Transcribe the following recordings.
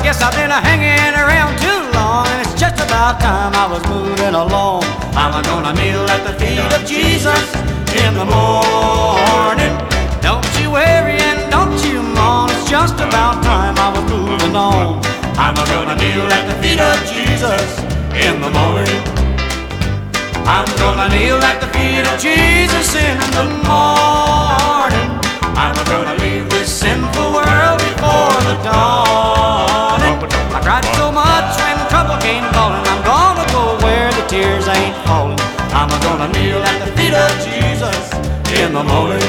guess I've been hanging around too long, and it's just about time I was moving along. I'm gonna kneel at the feet of Jesus in the morning. Don't you worry and don't you mourn, it's just about time I was moving on. I'm gonna kneel at the feet of Jesus in the morning. I'm gonna kneel at the feet of Jesus in the morning. I'm gonna leave this sinful world before the dawn. I cried so much when trouble came calling, I'm gonna go where the tears ain't falling. I'm gonna kneel at the feet of Jesus in the morning.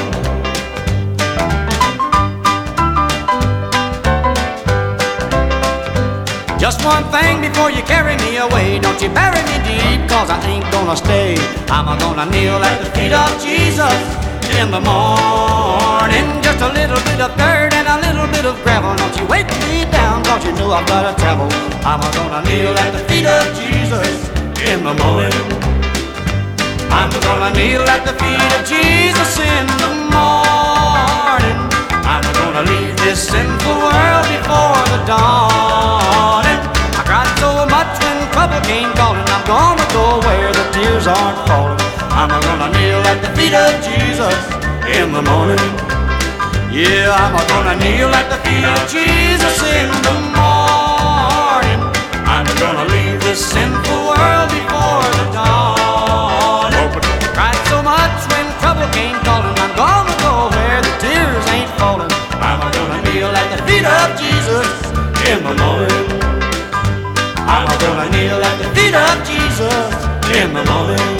Just one thing before you carry me away, don't you bury me deep, cause I ain't gonna stay. I'm gonna kneel at the feet of Jesus in the morning. Just a little bit of dirt and a little bit of gravel, don't you weight me down, cause you know I've gotta travel. I'm gonna kneel at the feet of Jesus in the morning. I'm gonna kneel at the feet of Jesus in the morning. I'm gonna leave this sinful world before the dawn. I cried so much when trouble came calling, I'm gonna go where the tears aren't falling. I'm gonna kneel at the feet of Jesus in the morning. Yeah, I'm gonna kneel at the feet of Jesus in the morning. I'm gonna leave this sinful world before the dawn. Cried so much when trouble came calling, I'm gonna go where the tears ain't falling. I'm gonna kneel at the feet of Jesus in the morning. I'm gonna kneel at the feet of Jesus in the morning.